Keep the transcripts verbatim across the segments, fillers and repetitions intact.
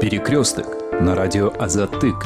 Перекресток на радио Азатык.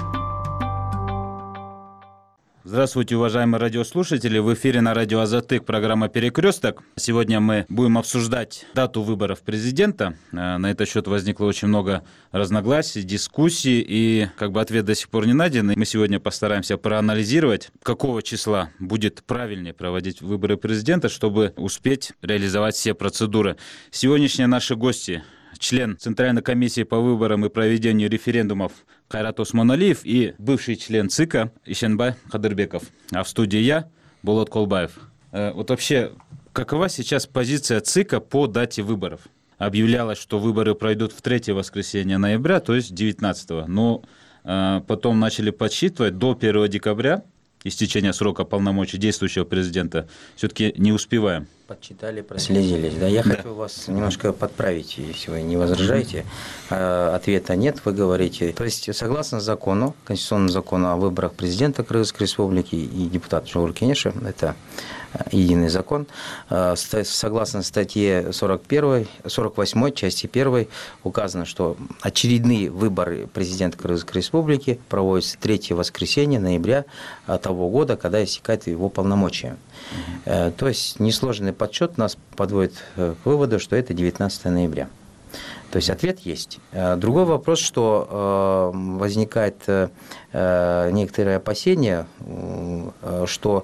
Здравствуйте, уважаемые радиослушатели. В эфире на радио Азатык программа «Перекресток». Сегодня мы будем обсуждать дату выборов президента. На этот счет возникло очень много разногласий, дискуссий, и как бы ответ до сих пор не найден. Мы сегодня постараемся проанализировать, какого числа будет правильнее проводить выборы президента, чтобы успеть реализовать все процедуры. Сегодняшние наши гости – член Центральной комиссии по выборам и проведению референдумов Кайрат Осмоналиев и бывший член ЦИКа Ишенбай Кадырбеков. А в студии я, Болот Колбаев. Вот вообще, какова сейчас позиция ЦИКа по дате выборов? Объявлялось, что выборы пройдут в третье воскресенье ноября, то есть девятнадцатого. Но потом начали подсчитывать до первого декабря, истечения срока полномочий действующего президента, все-таки не успеваем. Подчитали, прослезились. Да, я да. хочу вас немножко подправить, если вы не возражаете. Ответа нет, вы говорите. То есть, согласно закону, конституционному закону о выборах президента Кыргызской республики и депутата Жогорку Кенеша, это единый закон, согласно статье сорок первой, сорок восьмой, части первой, указано, что очередные выборы президента Кыргызской республики проводятся третьего воскресенья ноября того года, когда истекает его полномочия. Mm-hmm. То есть несложный подсчет нас подводит к выводу, что это девятнадцатого ноября. То есть ответ есть. Другой вопрос, что возникает некоторые опасения, что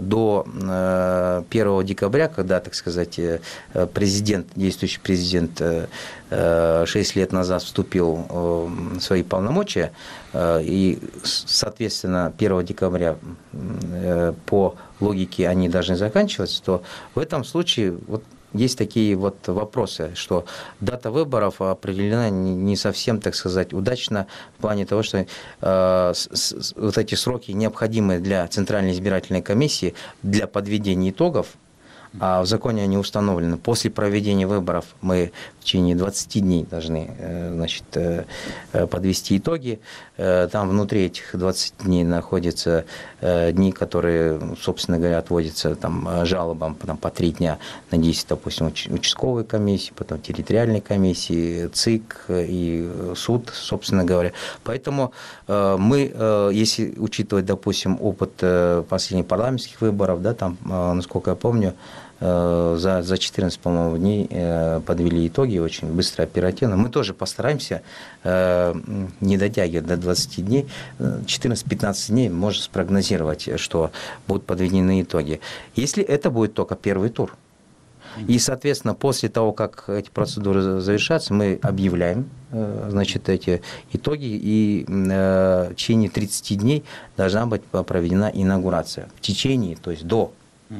до первого декабря, когда, так сказать, президент, действующий президент шесть лет назад вступил в свои полномочия, и, соответственно, первого декабря по логике они должны заканчиваться, то в этом случае вот есть такие вот вопросы, что дата выборов определена не совсем, так сказать, удачно в плане того, что э, с, с, вот эти сроки необходимы для Центральной избирательной комиссии для подведения итогов, а в законе они установлены. После проведения выборов мы в течение двадцати дней должны, значит, подвести итоги. Там внутри этих двадцати дней находятся дни, которые, собственно говоря, отводятся там, жалобам там, по три дня на десять, допустим, участковой комиссии, потом территориальной комиссии, ЦИК и суд, собственно говоря. Поэтому мы, если учитывать, допустим, опыт последних парламентских выборов, да, там, насколько я помню, За, за четырнадцать, по-моему, дней подвели итоги очень быстро, оперативно. Мы тоже постараемся не дотягивать до двадцати дней. четырнадцать-пятнадцать дней можно спрогнозировать, что будут подведены итоги. Если это будет только первый тур. И, соответственно, после того, как эти процедуры завершатся, мы объявляем, значит, эти итоги, и в течение тридцати дней должна быть проведена инаугурация. В течение, то есть до.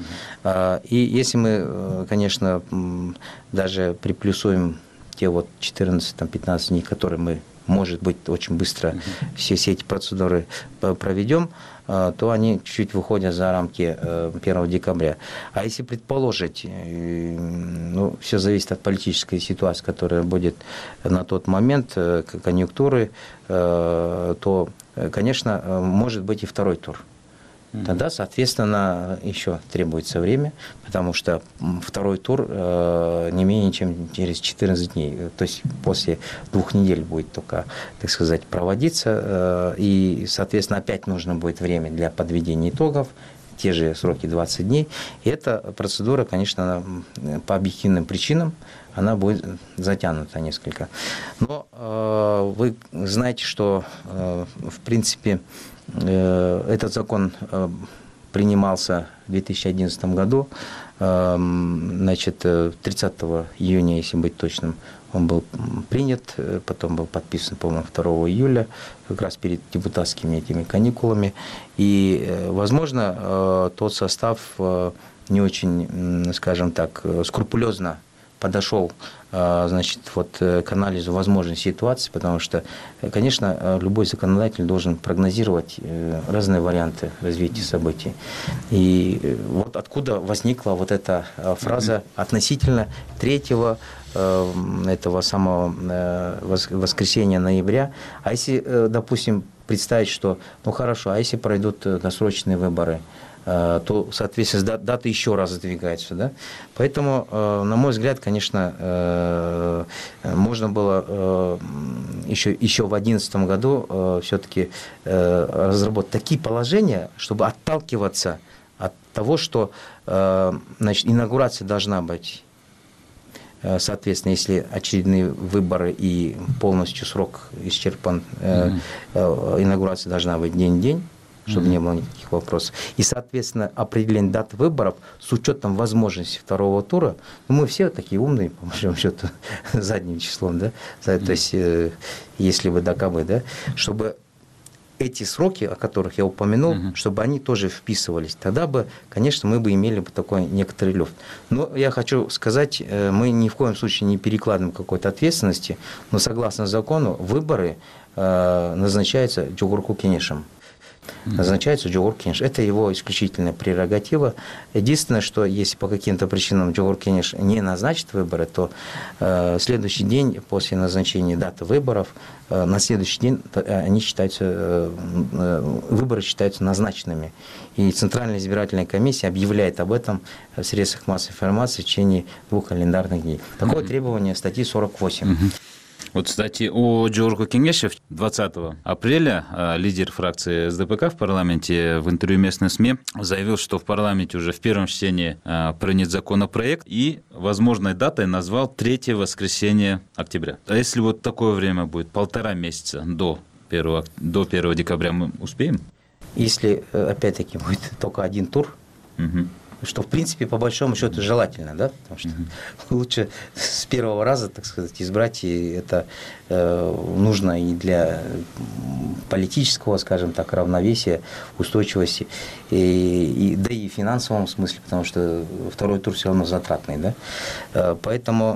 И если мы, конечно, даже приплюсуем те вот четырнадцать-пятнадцать дней, которые мы, может быть, очень быстро все, все эти процедуры проведем, то они чуть-чуть выходят за рамки первого декабря. А если предположить, ну, все зависит от политической ситуации, которая будет на тот момент, конъюнктуры, то, конечно, может быть и второй тур. Тогда, соответственно, еще требуется время, потому что второй тур не менее чем через четырнадцать дней, то есть после двух недель будет только, так сказать, проводиться, и, соответственно, опять нужно будет время для подведения итогов, те же сроки двадцать дней. И эта процедура, конечно, по объективным причинам, она будет затянута несколько. Но вы знаете, что, в принципе, этот закон принимался в две тысячи одиннадцатом году, значит, тридцатого июня, если быть точным, он был принят, потом был подписан, по-моему, второго июля, как раз перед депутатскими этими каникулами. И, возможно, тот состав не очень, скажем так, скрупулезно подошел, значит, вот к анализу возможной ситуации, потому что, конечно, любой законодатель должен прогнозировать разные варианты развития событий. И вот откуда возникла вот эта фраза относительно третьего этого самого воскресенья ноября. А если, допустим, представить, что, ну хорошо, а если пройдут досрочные выборы, то, соответственно, дата еще раз сдвигается. Да? Поэтому, на мой взгляд, конечно, можно было еще, еще в две тысячи одиннадцатом году э, все-таки э, разработать такие положения, чтобы отталкиваться от того, что э, значит, инаугурация должна быть. Соответственно, если очередные выборы и полностью срок исчерпан, mm-hmm. инаугурация должна быть день-день, чтобы mm-hmm. не было никаких вопросов. И, соответственно, определение даты выборов с учетом возможности второго тура, ну, мы все такие умные, по большому счету, задним числом, да, mm-hmm. то есть, если бы да кабы, да, чтобы эти сроки, о которых я упомянул, угу. чтобы они тоже вписывались. Тогда бы, конечно, мы бы имели бы такой некоторый люфт. Но я хочу сказать, мы ни в коем случае не перекладываем какой-то ответственности, но согласно закону выборы назначаются Джугурку Кенешем. Назначается Джугур Кенеш. Это его исключительная прерогатива. Единственное, что если по каким-то причинам Джугур Кенеш не назначит выборы, то э, следующий день после назначения даты выборов, э, на следующий день они считаются, э, э, выборы считаются назначенными. И Центральная избирательная комиссия объявляет об этом в средствах массовой информации в течение двух календарных дней. Такое mm-hmm. требование статьи сорок восемь. Mm-hmm. Вот, кстати, о Джугурку Кенеше двадцатого апреля лидер фракции эс дэ пэ ка в парламенте в интервью местным СМИ заявил, что в парламенте уже в первом чтении принят законопроект и возможной датой назвал третье воскресенье октября. А если вот такое время будет, полтора месяца до первого, до первого декабря, мы успеем? Если, опять-таки, будет только один тур, угу. что, в принципе, по большому счету желательно, да, потому что mm-hmm. лучше с первого раза, так сказать, избрать, и это э, нужно и для политического, скажем так, равновесия, устойчивости, и, и, да и в финансовом смысле, потому что второй тур все равно затратный, да, э, поэтому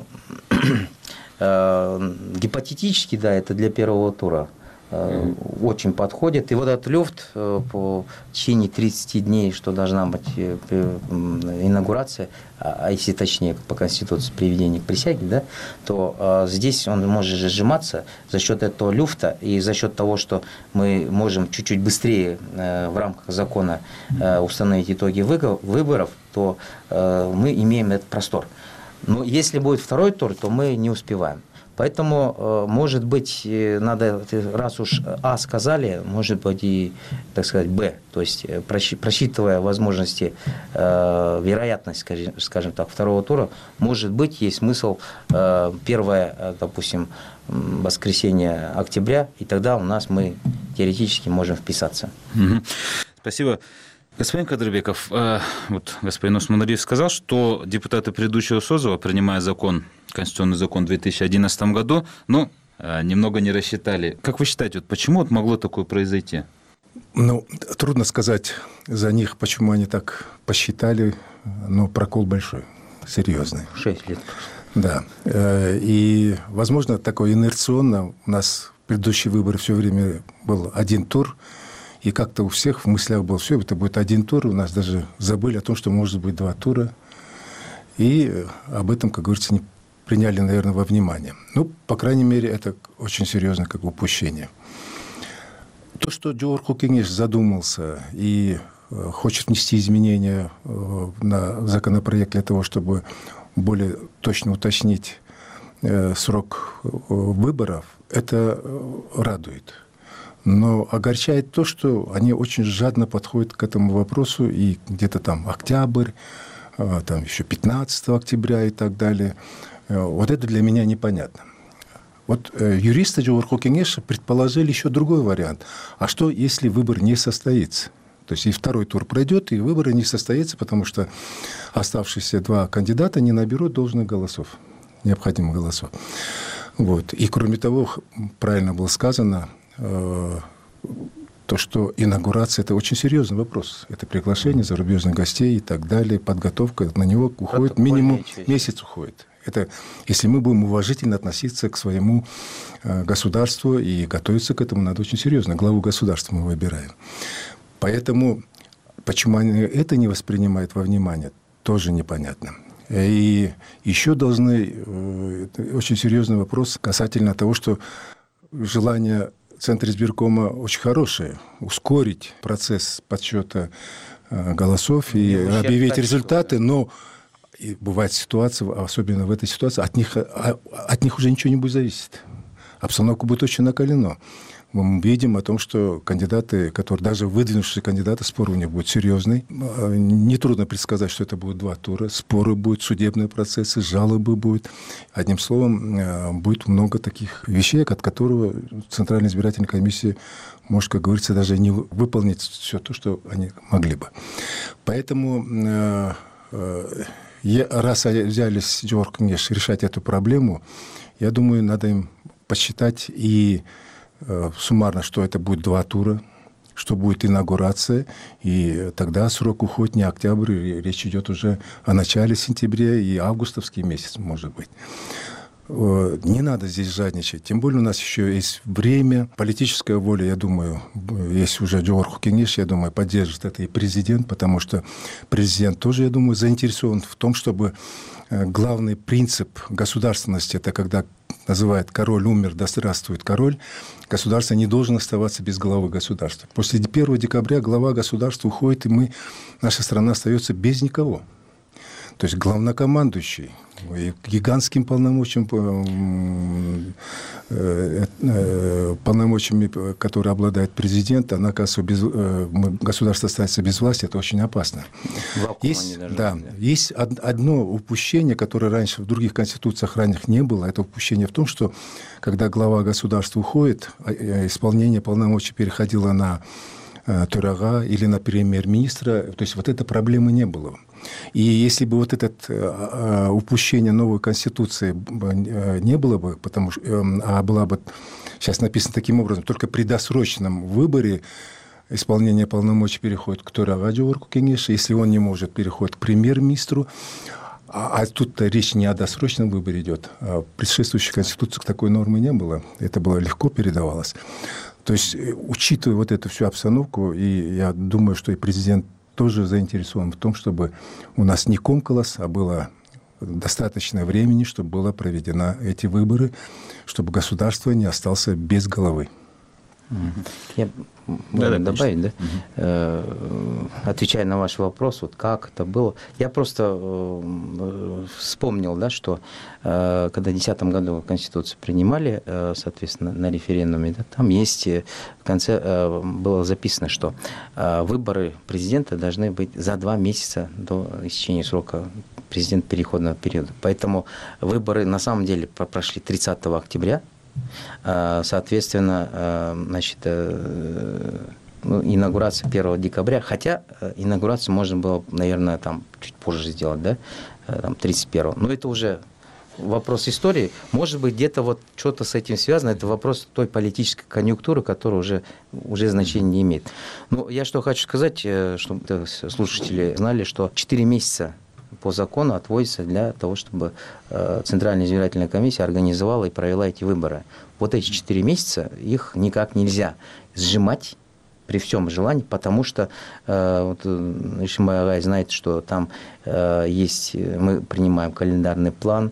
э, гипотетически, да, это для первого тура. Mm-hmm. очень подходит. И вот этот люфт по течение тридцати дней, что должна быть инаугурация, а если точнее по Конституции приведение к присяге, да, то здесь он может сжиматься за счет этого люфта и за счет того, что мы можем чуть-чуть быстрее в рамках закона установить итоги выборов, то мы имеем этот простор. Но если будет второй тур, то мы не успеваем. Поэтому, может быть, надо, раз уж А сказали, может быть и, так сказать, Б. То есть, просчитывая возможности, вероятность, скажем так, второго тура, может быть, есть смысл первое, допустим, воскресенье октября, и тогда у нас мы теоретически можем вписаться. Спасибо. Господин Кадырбеков, вот господин Усманлиев сказал, что депутаты предыдущего созыва, принимая закон, конституционный закон в две тысячи одиннадцатом году, ну, немного не рассчитали. Как вы считаете, вот почему вот могло такое произойти? Ну, трудно сказать за них, почему они так посчитали, но прокол большой, серьезный. Шесть лет. Да. И, возможно, такое инерционно. У нас предыдущий выбор все время был один тур, и как-то у всех в мыслях было, все, это будет один тур, у нас даже забыли о том, что может быть два тура. И об этом, как говорится, не приняли, наверное, во внимание. Ну, по крайней мере, это очень серьезное как бы упущение. То, что Джугурку Кенеш задумался и хочет внести изменения на законопроект для того, чтобы более точно уточнить срок выборов, это радует. Но огорчает то, что они очень жадно подходят к этому вопросу, и где-то там октябрь, там еще пятнадцатого октября и так далее. Вот это для меня непонятно. Вот юристы Джугурку Кенеша предположили еще другой вариант. А что, если выбор не состоится? То есть и второй тур пройдет, и выборы не состоятся, потому что оставшиеся два кандидата не наберут должных голосов, необходимых голосов. Вот. И кроме того, правильно было сказано, то, что инаугурация – это очень серьезный вопрос. Это приглашение зарубежных гостей и так далее, подготовка. На него уходит Протокол минимум месяц уходит. Это если мы будем уважительно относиться к своему государству и готовиться к этому, надо очень серьезно. Главу государства мы выбираем. Поэтому почему они это не воспринимают во внимание, тоже непонятно. И еще должны… Очень серьезный вопрос касательно того, что желание Центра избиркома очень хорошее. Ускорить процесс подсчета голосов и объявить результаты, но и бывает ситуация, особенно в этой ситуации, от них, от них уже ничего не будет зависеть. обстановка будет очень накалена. Мы видим о том, что кандидаты, которые даже выдвинувшие кандидаты, спор у них будет серьезный. Нетрудно предсказать, что это будет два тура. Споры будут, судебные процессы, жалобы будут. Одним словом, будет много таких вещей, от которых Центральная избирательная комиссия может, как говорится, даже не выполнить все то, что они могли бы. Поэтому, раз взялись Джохор Кеңеш решать эту проблему, я думаю, надо им посчитать и суммарно, что это будет два тура, что будет инаугурация, и тогда срок уходит не октябрь, речь идет уже о начале сентября и августовский месяц, может быть. Не надо здесь жадничать. Тем более у нас еще есть время, политическая воля, я думаю, если уже Джохор Кеңеш, я думаю, поддержит это и президент, потому что президент тоже, я думаю, заинтересован в том, чтобы главный принцип государственности, это когда называют «король умер, да здравствует король», государство не должно оставаться без главы государства. После первого декабря глава государства уходит, и мы, наша страна остается без никого. То есть главнокомандующий, гигантским полномочиям, полномочиями, которые обладает президент, она, оказывается, без, государство остается без власти, это очень опасно. Есть, да, да. Есть одно упущение, которое раньше в других конституциях ранних не было. Это упущение в том, что когда глава государства уходит, исполнение полномочий переходило на төрага или на премьер-министра, то есть вот этой проблемы не было. И если бы вот это э, упущение новой конституции не было бы, потому что, э, а была бы, сейчас написано таким образом, только при досрочном выборе исполнение полномочий переходит к төрага Джохор Кеңеш, если он не может, переходит к премьер-министру. А, а тут-то речь не о досрочном выборе идет. А в предшествующей конституции такой нормы не было. Это было легко передавалось. То есть, учитывая вот эту всю обстановку, и я думаю, что и президент тоже заинтересован в том, чтобы у нас не комкалось, а было достаточно времени, чтобы было проведено эти выборы, чтобы государство не осталось без головы. Я могу да, добавить, да? Угу. Отвечая на ваш вопрос, вот как это было, я просто вспомнил, да, что когда в две тысячи десятом году Конституцию принимали, соответственно, на референдуме, да, там есть, в конце было записано, что выборы президента должны быть за два месяца до истечения срока президента переходного периода. Поэтому выборы на самом деле прошли тридцатого октября. Соответственно, значит, ну, инаугурация первого декабря, хотя инаугурацию можно было, наверное, там чуть позже сделать, да, там тридцать первого. Но это уже вопрос истории. Может быть, где-то вот что-то с этим связано. Это вопрос той политической конъюнктуры, которая уже, уже значения не имеет. Ну, я что хочу сказать, чтобы слушатели знали, что четыре месяца по закону отводится для того, чтобы Центральная избирательная комиссия организовала и провела эти выборы. Вот эти четыре месяца, их никак нельзя сжимать при всем желании, потому что вот, Ишимбай Агай знает, что там есть, мы принимаем календарный план,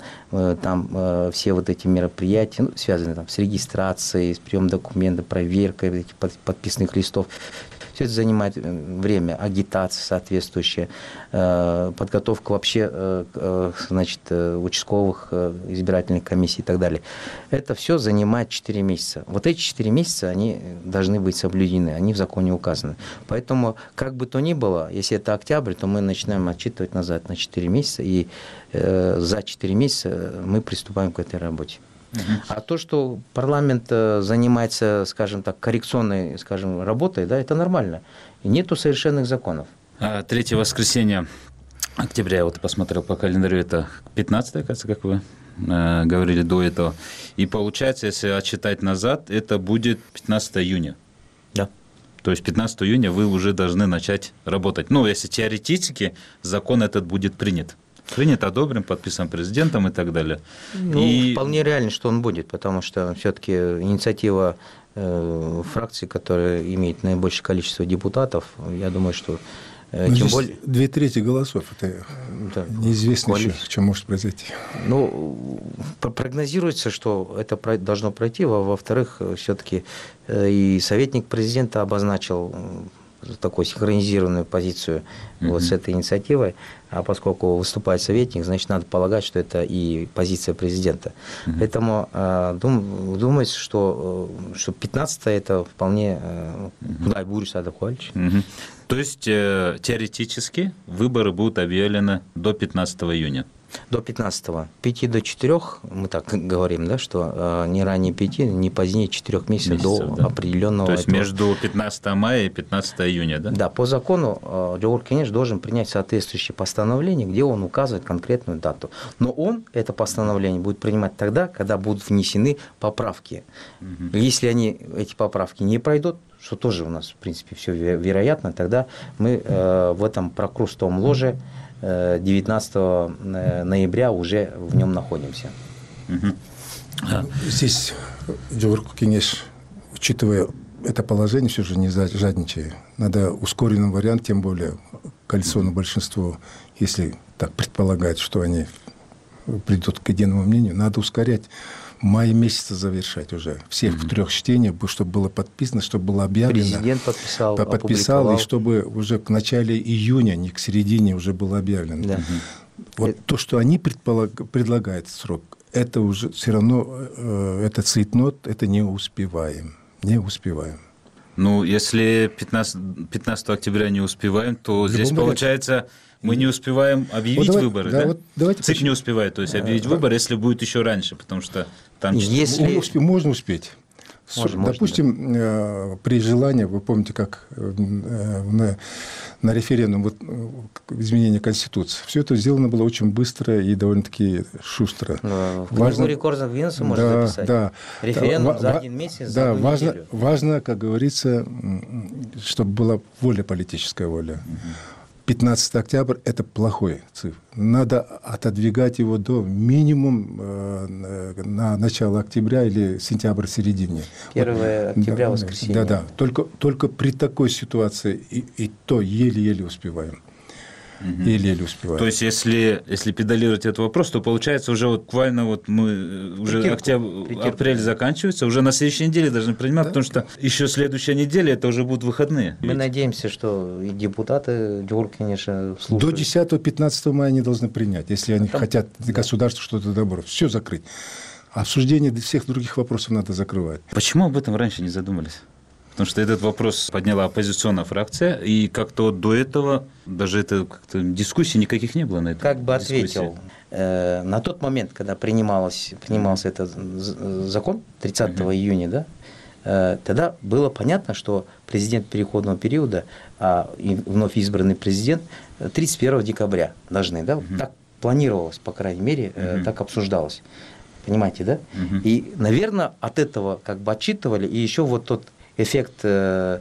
там все вот эти мероприятия, ну, связанные там, с регистрацией, с приемом документов, проверкой этих подписных листов. Все это занимает время, агитация соответствующая, подготовка вообще, значит, участковых избирательных комиссий и так далее. Это все занимает четыре месяца. Вот эти четыре месяца, они должны быть соблюдены, они в законе указаны. Поэтому, как бы то ни было, если это октябрь, то мы начинаем отчитывать назад на четыре месяца, и за четыре месяца мы приступаем к этой работе. А то, что парламент занимается, скажем так, коррекционной, скажем, работой, да, это нормально. И нету совершенных законов. Третье воскресенье октября, я вот посмотрел по календарю, это пятнадцатое, кажется, как вы э, говорили до этого. И получается, если отсчитать назад, это будет пятнадцатое июня. Да. То есть пятнадцатого июня вы уже должны начать работать. Ну, если теоретически закон этот будет принят. Принят, одобрен, подписан президентом и так далее. Ну, и... Вполне реально, что он будет, потому что все-таки инициатива э, фракции, которая имеет наибольшее количество депутатов, я думаю, что э, тем более... Две трети голосов, это да, неизвестно еще, что может произойти. Ну, прогнозируется, что это должно пройти, во-вторых, все-таки и советник президента обозначил такую синхронизированную позицию mm-hmm. вот с этой инициативой, а поскольку выступает советник, значит, надо полагать, что это и позиция президента. Mm-hmm. Поэтому э, дум, думается, что, что пятнадцатое это вполне Кудай Бурис Адахуальевич. То есть э, теоретически выборы будут объявлены до пятнадцатого июня? До пятнадцатого. пяти до четырёх, мы так говорим, да, что э, не ранее пяти, не позднее четырёх месяцев, месяцев до да. определенного. То есть этого... между пятнадцатого мая и пятнадцатого июня, да? Да, по закону э, Джоур Кенеш должен принять соответствующее постановление, где он указывает конкретную дату. Но он это постановление будет принимать тогда, когда будут внесены поправки. Угу. Если они, эти поправки не пройдут, что тоже у нас, в принципе, все вероятно, тогда мы э, в этом прокрустовом ложе девятнадцатого ноября уже в нем находимся. Угу. Здесь Джоур Кенеш, учитывая это положение, все же не жадничая. Надо ускоренный вариант, тем более коалиционное большинство, если так предполагает, что они придут к единому мнению, надо ускорять. В мае месяце завершать уже всех mm-hmm. в трех чтениях, чтобы было подписано, чтобы было объявлено. Президент подписал, подписал, и чтобы уже к начале июня, не к середине, уже было объявлено. Да. Mm-hmm. Вот это... то, что они предполаг... предлагают срок, это уже все равно, э, это цейтнот, это не успеваем. Не успеваем. Ну, если пятнадцатого октября не успеваем, то здесь варианте... получается... Мы не успеваем объявить вот давай, выборы, да? да? Вот ЦИК не успевает, то есть объявить а, выборы, если будет еще раньше, потому что там... Если... Можно успеть. Можно, Допустим, можно, да. при желании, вы помните, как на, на референдум вот, изменения Конституции, все это сделано было очень быстро и довольно-таки шустро. В важно... рекордных Гиннесса можно да, записать. Да. Референдум да, за один месяц, да, за одну важно, неделю. Важно, как говорится, чтобы была воля, политическая воля. пятнадцатого октября – это плохой цифр. Надо отодвигать его до минимум э, на начало октября или сентябрь, середине. первого октября, да, воскресенье. Да, да. Только, только при такой ситуации и, и то еле-еле успеваем. Угу. Еле-еле успеваем. То есть, если, если педалировать этот вопрос, то получается уже вот буквально вот мы уже Прикирку. октябрь, Прикирку. апрель заканчивается, уже на следующей неделе должны принимать, да? Потому что еще следующая неделя это уже будут выходные. Мы Ведь... надеемся, что и депутаты Джоур Кенеша слушают. До десятого-пятнадцатого мая они должны принять, если они Там... хотят государству что-то добавить. Все закрыть. Обсуждение всех других вопросов надо закрывать. Почему об этом раньше не задумались? Потому что этот вопрос подняла оппозиционная фракция, и как-то до этого даже это как-то дискуссий никаких не было на это. Как бы ответил, э, на тот момент, когда принималось, принимался этот закон тридцатого uh-huh. июня, да, э, тогда было понятно, что президент переходного периода, а и вновь избранный президент тридцать первого декабря должны, да, uh-huh. так планировалось, по крайней мере, uh-huh. так обсуждалось. Понимаете, да? Uh-huh. И, наверное, от этого как бы отчитывали, и еще вот тот эффект, как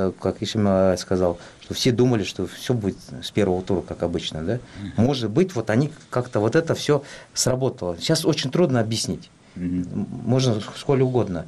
Ишима сказал, что все думали, что все будет с первого тура, как обычно. Да? Mm-hmm. Может быть, вот они как-то вот это все сработало. Сейчас очень трудно объяснить. Mm-hmm. Можно сколь угодно.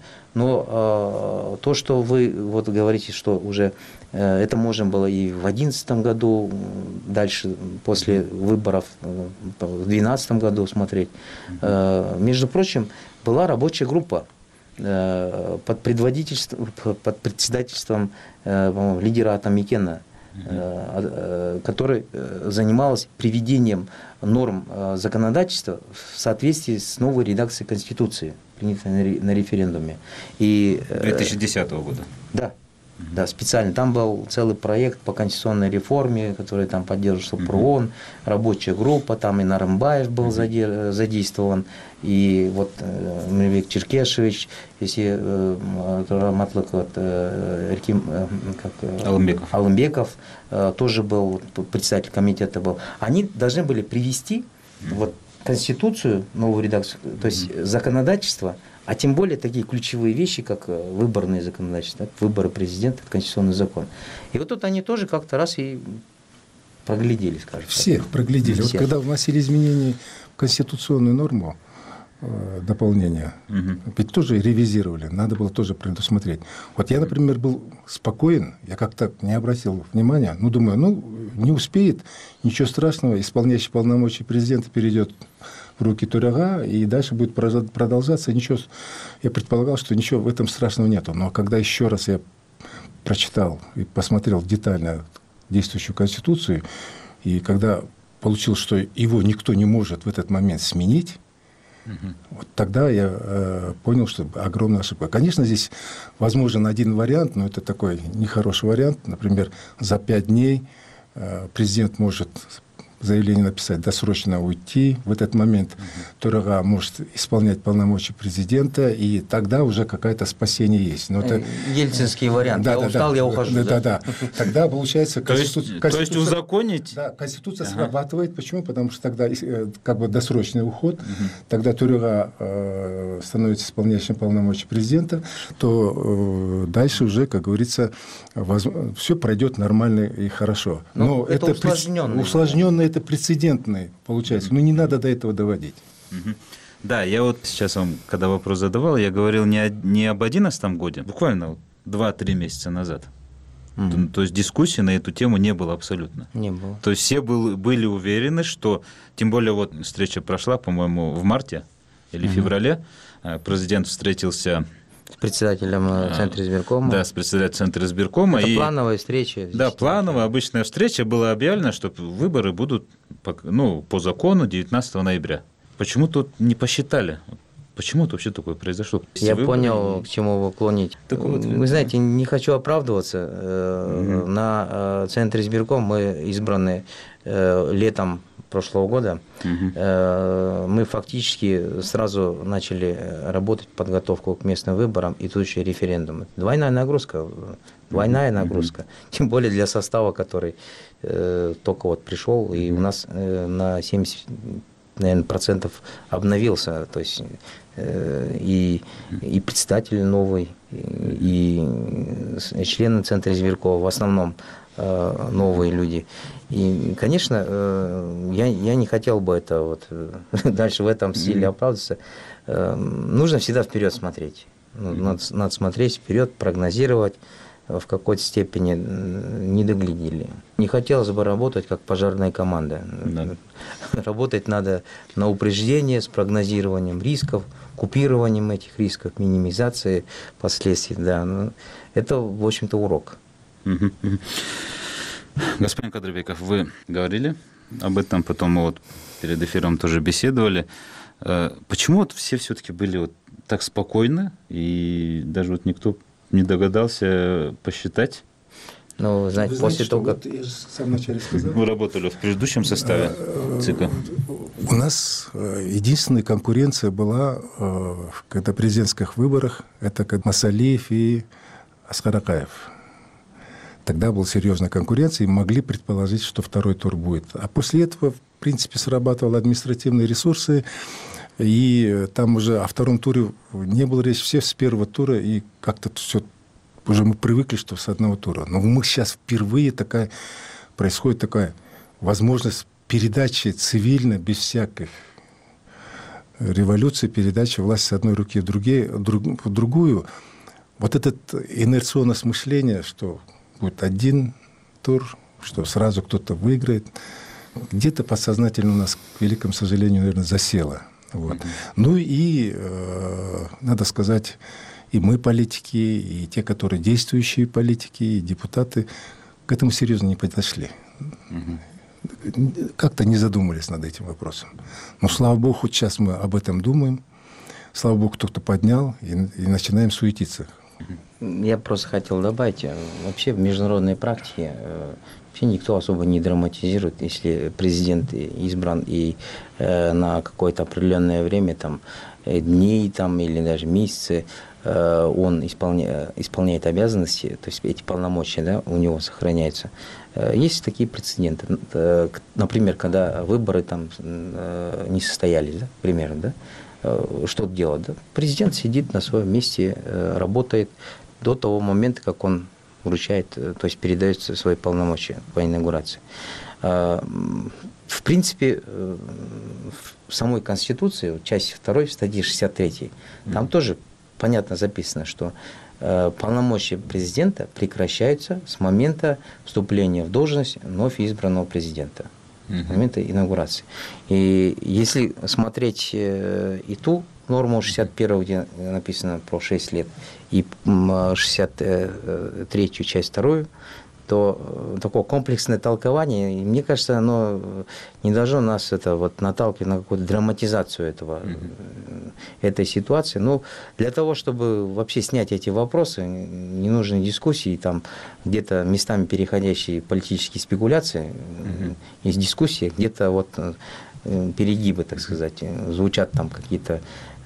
Но э, то, что вы вот говорите, что уже э, это можно было и в две тысячи одиннадцатом году, дальше после выборов э, в две тысячи двенадцатом году смотреть. Mm-hmm. Э, между прочим, была рабочая группа под предводительством, под председательством по-моему, лидера Атамикена, uh-huh. который занимался приведением норм законодательства в соответствии с новой редакцией Конституции, принятой на референдуме. И, две тысячи десятого года. Да. Да, специально. Там был целый проект по конституционной реформе, который там поддерживал ПРООН, рабочая группа, там и Нарымбаев был uh-huh. задействован, и вот Мирбек Черкешевич, если Матлык, вот, Эрким, как, Алымбеков. Алымбеков тоже был, председатель комитета был. Они должны были привести uh-huh. вот, Конституцию, новую редакцию, то есть uh-huh. законодательство, а тем более такие ключевые вещи, как выборные законодательства, выборы президента, конституционный закон. И вот тут они тоже как-то раз и проглядели, скажем так. Всех проглядели. Всех. Вот когда вносили изменения в конституционную норму, дополнения, угу. ведь тоже ревизировали, надо было тоже предусмотреть. Вот я, например, был спокоен, я как-то не обратил внимания, ну, думаю, ну, не успеет, ничего страшного, исполняющий полномочия президента перейдет в руки Туряга, и дальше будет продолжаться. Ничего, я предполагал, что ничего в этом страшного нету. Но когда еще раз я прочитал и посмотрел детально действующую Конституцию, и когда получил, что его никто не может в этот момент сменить, угу. вот тогда я э, понял, что огромная ошибка. Конечно, здесь возможен один вариант, но это такой нехороший вариант. Например, за пять дней э, президент может заявление написать, досрочно уйти. В этот момент угу. Төрага может исполнять полномочия президента, и тогда уже какое-то спасение есть. Но это... Ельцинский вариант. Да, я да, устал, да, я ухожу. Да, да, да, да. Тогда, получается, Конституция... То есть узаконить? Да, Конституция ага. срабатывает. Почему? Потому что тогда как бы досрочный уход, угу. тогда Төрага э, становится исполняющим полномочия президента, то э, дальше уже, как говорится, воз... все пройдет нормально и хорошо. Но, Но это, это усложненный. Усложненный это прецедентный, получается. Но не надо до этого доводить. Да, я вот сейчас вам, когда вопрос задавал, я говорил не, о, не об одиннадцатом годе, буквально вот два-три месяца назад. Угу. То, то есть дискуссии на эту тему не было абсолютно. Не было. То есть все был, были уверены, что, тем более вот встреча прошла, по-моему, в марте или угу. феврале, президент встретился... С председателем Центра избиркома. Да, с председателем Центра избиркома. Это и, плановая встреча. Да, плановая, обычная встреча. Было объявлено, что выборы будут по, ну, по закону девятнадцатого ноября. Почему тут не посчитали? Почему это вообще такое произошло? Я выборы... понял, к чему вы клоните. Вот, вы знаете, не хочу оправдываться. Mm-hmm. На Центре избирком мы избраны летом прошлого года. Угу. Мы фактически сразу начали работать, подготовку к местным выборам и тут еще референдум. Двойная нагрузка, двойная угу. нагрузка. Тем более для состава, который э, только вот пришел, и у нас э, на семьдесят, наверное, процентов обновился. То есть э, и, и председатель новый, и, и члены Центра избиркова в основном новые люди. И, конечно, я, я не хотел бы это вот дальше в этом стиле оправдываться. Нужно всегда вперед смотреть. Надо, надо смотреть вперед, прогнозировать. В какой-то степени не доглядели. Не хотелось бы работать как пожарная команда. Да. Работать надо на упреждение с прогнозированием рисков, купированием этих рисков, минимизацией последствий. Да. Это, в общем-то, урок. Господин Кадырбеков, вы говорили об этом, потом мы вот перед эфиром тоже беседовали. Почему вот все все-таки были вот так спокойны, и даже вот никто не догадался посчитать? Ну, знаете, вы после знаете, того, как... Вот я же в самом начале сказал. Вы работали в предыдущем составе ЦИКа. У нас единственная конкуренция была, когда в президентских выборах, это Масалиев и Аскар Акаев. Тогда была серьезная конкуренция, и могли предположить, что второй тур будет. А после этого, в принципе, срабатывали административные ресурсы, и там уже о втором туре не было речи, все с первого тура, и как-то все, уже мы привыкли, что с одного тура. Но мы сейчас впервые такая, происходит такая возможность передачи цивильно, без всяких революций, передачи власти с одной руки в, другие, в другую. Вот это инерционное мышление, что будет один тур, что сразу кто-то выиграет, где-то подсознательно у нас, к великому сожалению, наверное, засело. Вот. Mm-hmm. Ну и, э, надо сказать, и мы, политики, и те, которые действующие политики, и депутаты, к этому серьезно не подошли. Mm-hmm. Как-то не задумались над этим вопросом. Но, слава богу, хоть сейчас мы об этом думаем. Слава богу, кто-то поднял, и, и начинаем суетиться. Я просто хотел добавить, вообще в международной практике вообще никто особо не драматизирует, если президент избран и э, на какое-то определенное время, там, дней там, или даже месяцы, э, он исполня, исполняет обязанности, то есть эти полномочия, да, у него сохраняются. Э, есть такие прецеденты. Э, например, когда выборы там, э, не состоялись, да, примерно, да, что делать? Да? Президент сидит на своем месте, работает до того момента, как он вручает, то есть передает свои полномочия по инаугурации. В принципе, в самой Конституции, в части второй, в статье шестьдесят третьей, там тоже понятно записано, что полномочия президента прекращаются с момента вступления в должность вновь избранного президента. с момента инаугурации. И если смотреть и ту норму шестьдесят первую, где написано про шесть лет, и шестьдесят третью часть вторую, то такое комплексное толкование, и мне кажется, оно не должно нас это вот наталкивать на какую-то драматизацию этого, mm-hmm. этой ситуации. Но для того, чтобы вообще снять эти вопросы, не нужны дискуссии, там где-то местами переходящие политические спекуляции, mm-hmm. есть дискуссии, где-то вот перегибы, так сказать, звучат там какие-то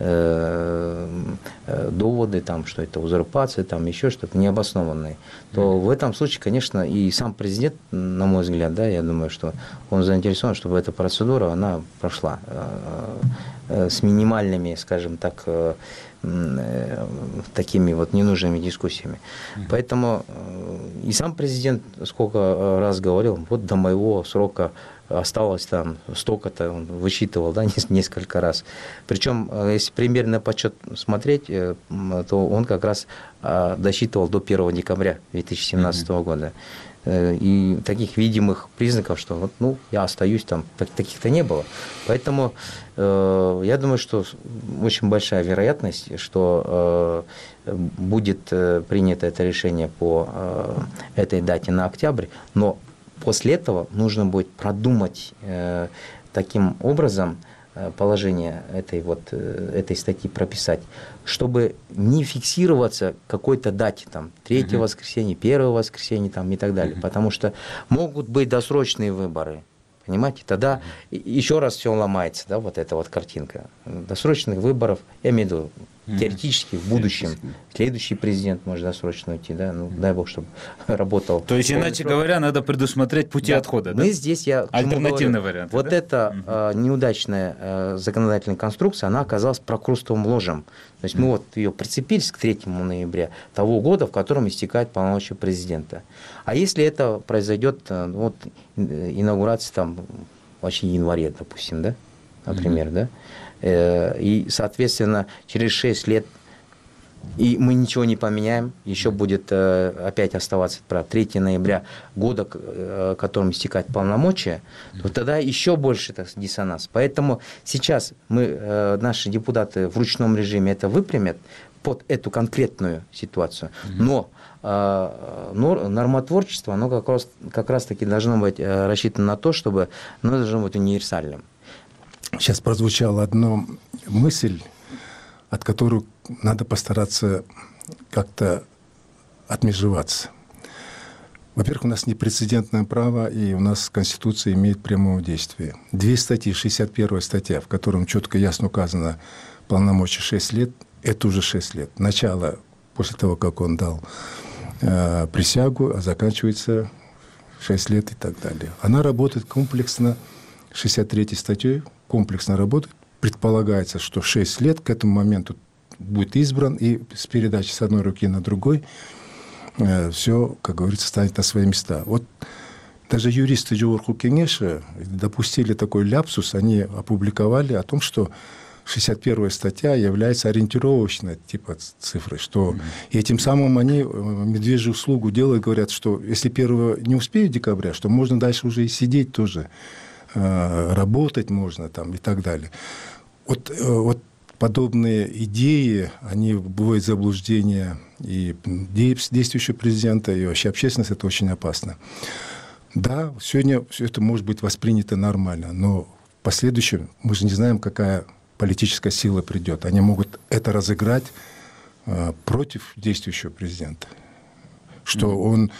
доводы, там, что это узурпация, там еще что-то необоснованное, то mm-hmm. в этом случае, конечно, и сам президент, на мой взгляд, да, я думаю, что он заинтересован, чтобы эта процедура, она прошла с минимальными, скажем так, такими вот ненужными дискуссиями. Mm-hmm. Поэтому и сам президент сколько раз говорил, вот до моего срока осталось там столько-то, он высчитывал, да, несколько раз. Причем, если примерно подсчет смотреть, то он как раз досчитывал до первого декабря две тысячи семнадцатого mm-hmm. года. И таких видимых признаков, что вот, ну, я остаюсь там, так, таких-то не было. Поэтому э, я думаю, что очень большая вероятность, что э, будет э, принято это решение по э, этой дате на октябрь, но после этого нужно будет продумать э, таким образом э, положение этой, вот, э, этой статьи прописать, чтобы не фиксироваться какой-то дате, там, третье uh-huh. воскресенье, первое воскресенье там, и так далее. Uh-huh. Потому что могут быть досрочные выборы. Понимаете? Тогда uh-huh. еще раз все ломается, да, вот эта вот картинка. Досрочных выборов, я имею в виду, теоретически в будущем следующий президент может досрочно уйти, да, ну дай бог, чтобы работал. То есть, иначе срок. говоря, надо предусмотреть пути да. отхода, да? Мы здесь, я альтернативный вариант. Вот да? эта угу. э, неудачная э, законодательная конструкция, она оказалась прокрустовым ложем. То есть, угу. мы вот ее прицепились к третьему ноября того года, в котором истекает полномочия президента. А если это произойдет, э, вот инаугурация там вообще в январе, допустим, да, например, угу. да, и, соответственно, через шесть лет и мы ничего не поменяем, еще будет опять оставаться третьего ноября года, которым истекает полномочия, то тогда еще больше так, диссонанс. Поэтому сейчас мы, наши депутаты в ручном режиме это выпрямят под эту конкретную ситуацию, но нормотворчество, оно как раз, как раз таки должно быть рассчитано на то, чтобы оно должно быть универсальным. Сейчас прозвучала одна мысль, от которой надо постараться как-то отмежеваться. Во-первых, у нас непрецедентное право, и у нас Конституция имеет прямое действие. Две статьи, шестьдесят первая статья, в котором четко и ясно указано полномочия шесть лет, это уже шесть лет. Начало, после того, как он дал э, присягу, а заканчивается шесть лет и так далее. Она работает комплексно, шестьдесят третьей статьей, комплексно работает. Предполагается, что шесть лет к этому моменту будет избран, и с передачей с одной руки на другой э, все, как говорится, станет на свои места. Вот даже юристы Джоорху Кенеша допустили такой ляпсус, они опубликовали о том, что шестьдесят первая статья является ориентировочной типа цифрой, что mm-hmm. и этим самым они медвежью услугу делают, говорят, что если первого не успеют декабря, что можно дальше уже и сидеть тоже, работать можно там и так далее. Вот, вот подобные идеи, они вводят в заблуждение и действующего президента, и вообще общественность, это очень опасно. Да, сегодня все это может быть воспринято нормально, но в последующем мы же не знаем, какая политическая сила придет. Они могут это разыграть э, против действующего президента. Что mm-hmm. он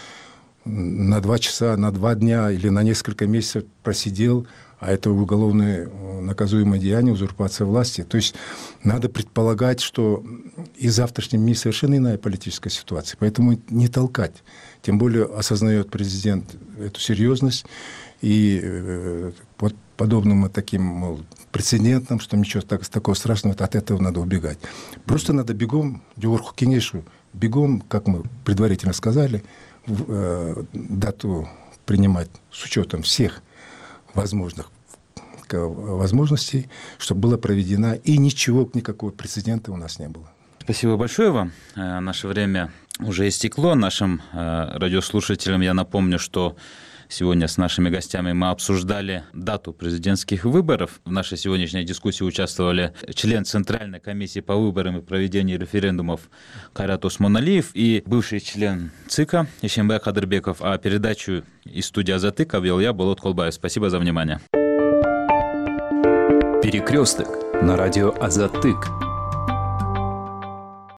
на два часа, на два дня или на несколько месяцев просидел, а это уголовное наказуемое деяние, узурпация власти. То есть надо предполагать, что и завтрашним днем совершенно иная политическая ситуация. Поэтому не толкать. Тем более осознает президент эту серьезность. И э, вот подобным таким, мол, прецедентам, что ничего так, такого страшного, от этого надо убегать. Просто надо бегом, Джоорху Кенешу, бегом, как мы предварительно сказали, в, э, дату принимать с учетом всех возможных возможностей, чтобы была проведена, и ничего, никакого прецедента у нас не было. Спасибо большое вам. Наше время уже истекло. Нашим радиослушателям я напомню, что Сегодня с нашими гостями мы обсуждали дату президентских выборов. В нашей сегодняшней дискуссии участвовали член Центральной комиссии по выборам и проведению референдумов Кайрат Усмоналиев и бывший член ЦИКа Ишембай Кадырбеков. А передачу из студии «Азатык» вел я, Болот Колбаев. Спасибо за внимание. Перекресток на радио Азатык.